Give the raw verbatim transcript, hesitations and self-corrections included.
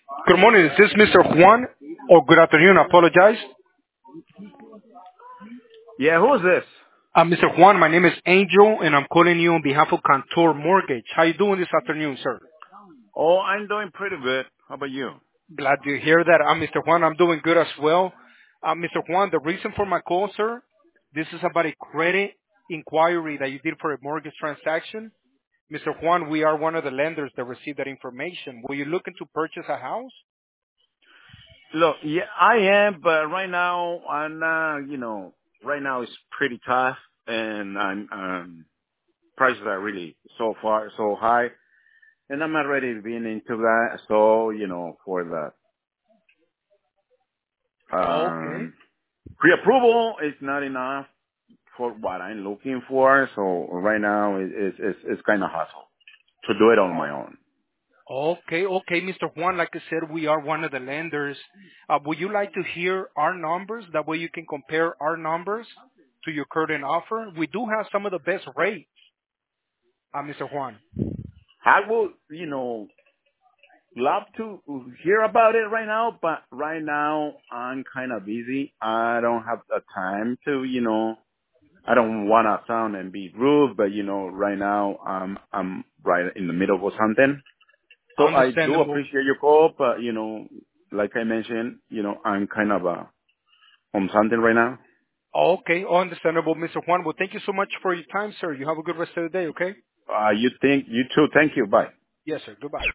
Good morning. Is this Mister Juan? Or good afternoon. I apologize. Yeah, who is this? Uh, Mister Juan, my name is Angel, and I'm calling you on behalf of Cantor Mortgage. How you doing this afternoon, sir? Oh, I'm doing pretty good. How about you? Glad to hear that. I'm Mister Juan. I'm doing good as well. Uh, Mister Juan, the reason for my call, sir, this is about a credit inquiry that you did for a mortgage transaction. Mister Juan, we are one of the lenders that received that information. Were you looking to purchase a house? Look, yeah, I am, but right now I'm not. You know, right now it's pretty tough, and I'm um, prices are really so far so high, and I'm not ready to be into that. So, you know, for the Okay. um, pre-approval, it's not enough for what I'm looking for. So right now it, it's it's, it's kind of hassle to do it on my own. Okay, okay, Mister Juan, like I said, we are one of the lenders. Uh, would you like to hear our numbers? That way you can compare our numbers to your current offer. We do have some of the best rates, uh, Mister Juan. I will, you know, love to hear about it right now, but right now I'm kind of busy. I don't have the time to, you know, I don't want to sound and be rude, but you know, right now I'm, I'm right in the middle of something. So I do Understandable. appreciate your call, but you know, like I mentioned, you know, I'm kind of uh, on something right now. Okay, understandable, Mister Juan. Well, thank you so much for your time, sir. You have a good rest of the day, okay? Uh, you think, you too. Thank you. Bye. Yes, sir. Goodbye.